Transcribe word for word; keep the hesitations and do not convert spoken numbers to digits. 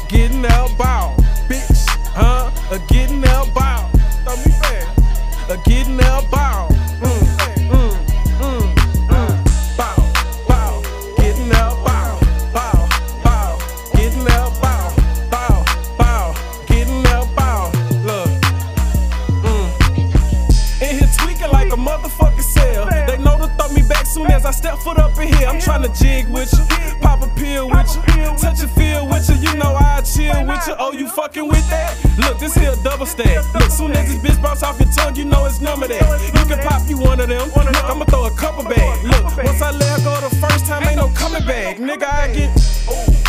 getting out bow, bitch, huh? A getting out bow, throw me back, a getting out bow, mm, mm, mm, mm, bow, bow, getting out bow, bow, bow, getting out bow, bow, bow, getting out bow, look, mm. In here tweaking like a motherfucking cell. They know to throw me back soon as I step foot up in here. I'm tryna jig with you, pop a pill with you, touch a feel with you. You know I chill with you. Oh, you fucking with that? Look, this here double stack. Look, soon as this bitch bounce off your tongue, you know it's none of that. You can pop you one of them. Look, I'ma throw a couple back. Look, once I let her go the first time, ain't no coming back. Nigga, I get.